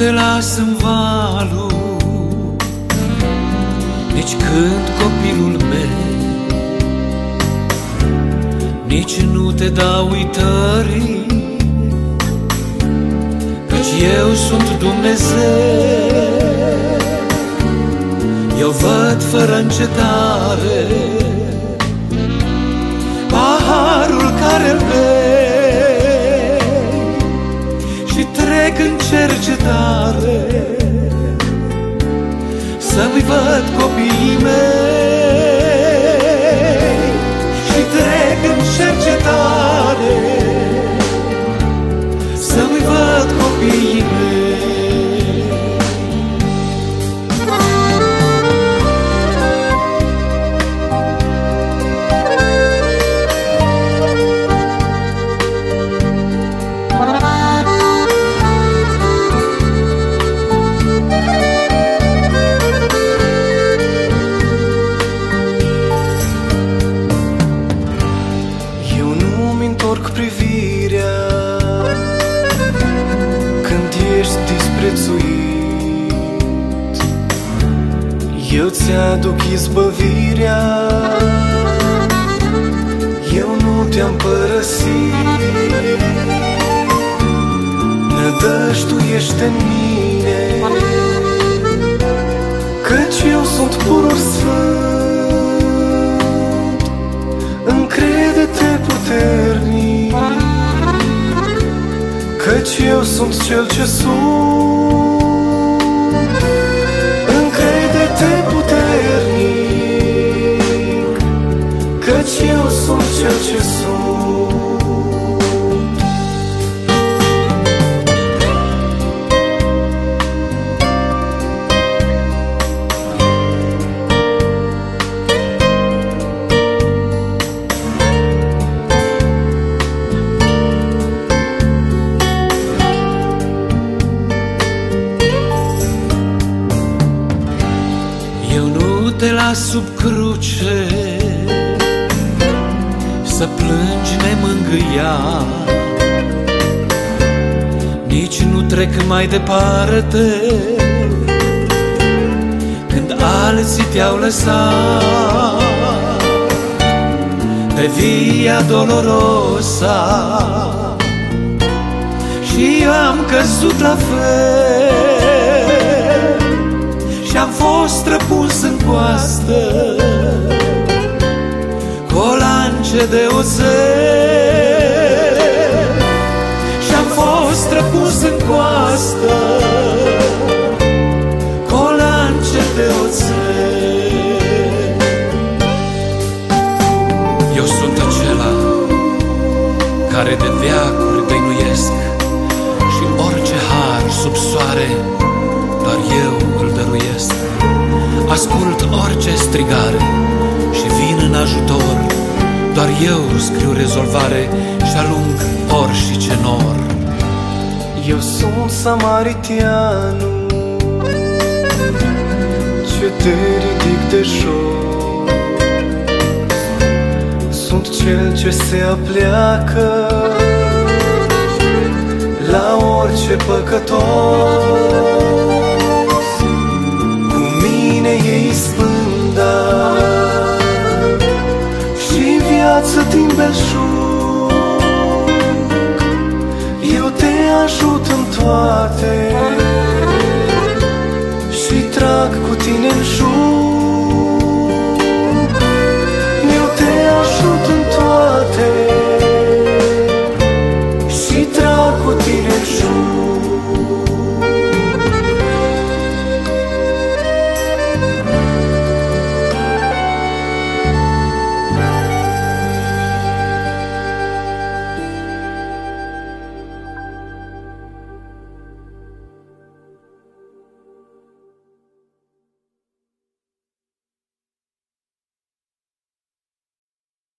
te las în valul, nici când copilul meu, nici nu te dau uitării, căci eu sunt Dumnezeu. Eu văd fără încetare paharul care-l bei și trec în cercetare să-mi văd copiii mei. Și trec în cercetare să-mi văd copiii mei. Privirea când ești disprețuit, eu ți-aduc izbăvirea, eu nu te-am părăsit. Nădăjduiește-n mine, căci eu sunt purul sfânt. Încrede-te puternic, căci eu sunt cel ce sunt. Încrede-te puternic, căci eu sunt cel ce sunt. Te las sub cruce să plângi nemângâiat, nici nu trec mai departe când alții te-au lăsat pe via dolorosa. Și eu am căzut la fel și-am fost răpuns în coastă cu o lance de oțel. Și-am fost răpuns în coastă cu o lance de oțel. Eu sunt acela care de veacuri dăinuiesc și orice har sub soare doar eu îl dăruiesc. Ascult orice strigare și vin în ajutor, doar eu scriu rezolvare și alung orice nor. Eu sunt samaritianul ce te ridic de jos, sunt cel ce se apleacă la orice păcătos. E izbânda și viață din belșug. Eu te ajut în toate și trag cu tine în jur.